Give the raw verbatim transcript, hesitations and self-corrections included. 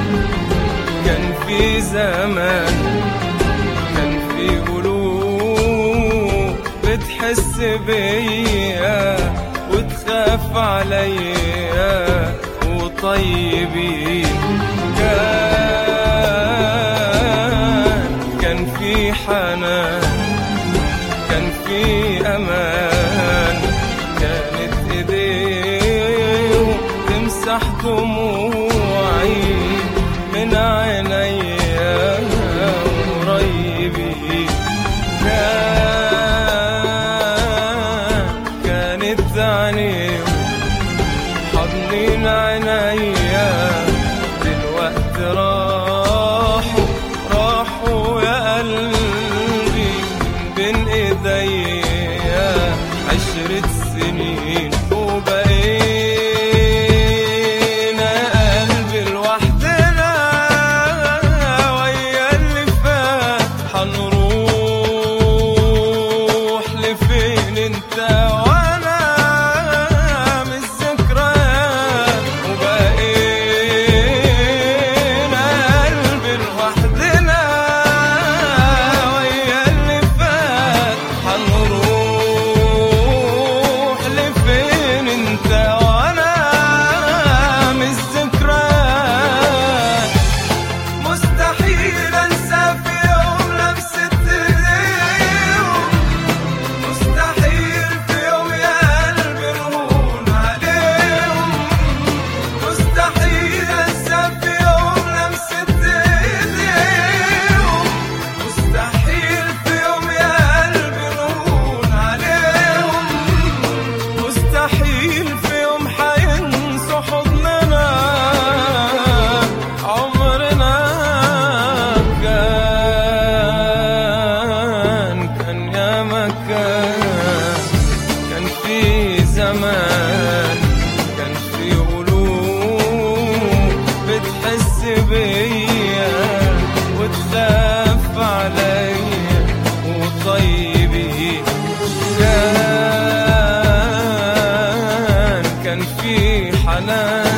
كان في زمان، كان في قلوب بتحس بيا وتخاف عليا وطيبين. كان كان في حنان، كان في أمان، كانت إيديهم تمسح دموعي من عينيا قريبين. كان كانت عينيهم حاضنين عينيا، دلوقتي راحوا راحوا يا قلبي بين ايديا عشرة سنين وبقينا قلبي لوحدنا ويا اللي فات. حنروح لفين انت وانا من الذكريات؟ وبقينا قلبي لوحدنا ويا اللي فات. حنروح لفين انت وانا من الذكريات؟ مستحيل انسى في يوم لمسة ايديهم، مستحيل في يوم يا قلبي نهون عليهم، مستحيل انسى في يوم لمسة ايديهم، مستحيل في يوم يا قلبي نهون عليهم، مستحيل في يوم حينسوا حضننا عمرنا. كان كان يا مكان، كان في زمان، كان في قلوب بتحس بيا وتخاف عليا وطيبين. كان كان في حنان،